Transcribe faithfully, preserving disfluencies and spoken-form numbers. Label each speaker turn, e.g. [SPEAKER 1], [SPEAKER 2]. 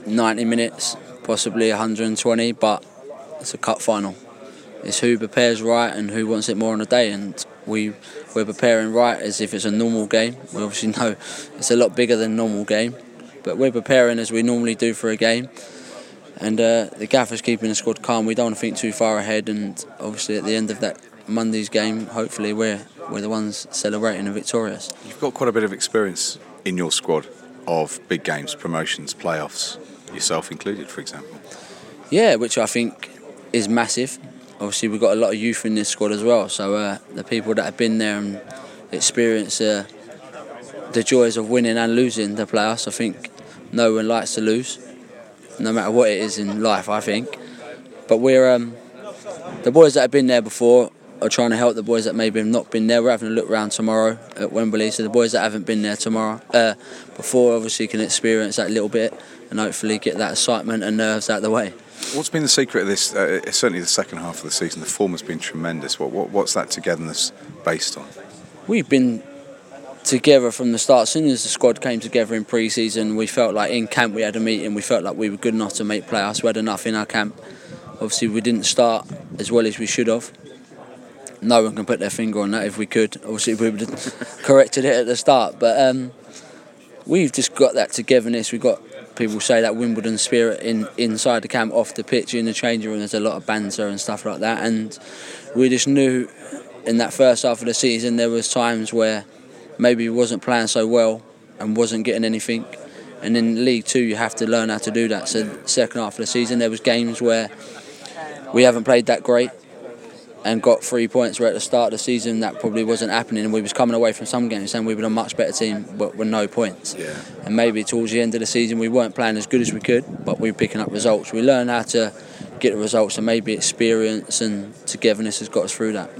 [SPEAKER 1] ninety minutes, possibly one hundred and twenty, but it's a cup final. It's who prepares right and who wants it more on a day, and we, we're preparing right as if it's a normal game. We obviously know it's a lot bigger than a normal game, but we're preparing as we normally do for a game. And uh, the gaffer's keeping the squad calm. We don't want to think too far ahead, and obviously at the end of that Monday's game, hopefully we're, we're the ones celebrating and victorious.
[SPEAKER 2] You've got quite a bit of experience in your squad of big games, promotions, playoffs, yourself included, for example.
[SPEAKER 1] Yeah, which I think is massive. Obviously, we've got a lot of youth in this squad as well, so uh, the people that have been there and experienced uh, the joys of winning and losing the playoffs, I think no one likes to lose, no matter what it is in life, I think. But we're um, the boys that have been there before are trying to help the boys that maybe have not been there. We're having a look round tomorrow at Wembley, so the boys that haven't been there tomorrow uh, before obviously can experience that little bit and hopefully get that excitement and nerves out of the way.
[SPEAKER 2] What's been the secret of this? Uh, certainly the second half of the season, the form has been tremendous. What, what What's that togetherness based on?
[SPEAKER 1] We've been together from the start. As soon as the squad came together in pre-season, we felt like in camp we had a meeting. We felt like we were good enough to make playoffs. We had enough in our camp. Obviously, we didn't start as well as we should have. No one can put their finger on that. If we could, obviously we would have corrected it at the start. But um, we've just got that togetherness. We've got, people say, that Wimbledon spirit in inside the camp, off the pitch, in the changing room. There's a lot of banter and stuff like that. And we just knew in that first half of the season there was times where maybe we wasn't playing so well and wasn't getting anything. And in League Two, you have to learn how to do that. So the second half of the season, there was games where we haven't played that great and got three points where at the start of the season that probably wasn't happening, and we was coming away from some games saying we were a much better team but with no points.
[SPEAKER 2] Yeah.
[SPEAKER 1] And maybe towards the end of the season we weren't playing as good as we could, but we were picking up results. We learned how to get the results, and maybe experience and togetherness has got us through that.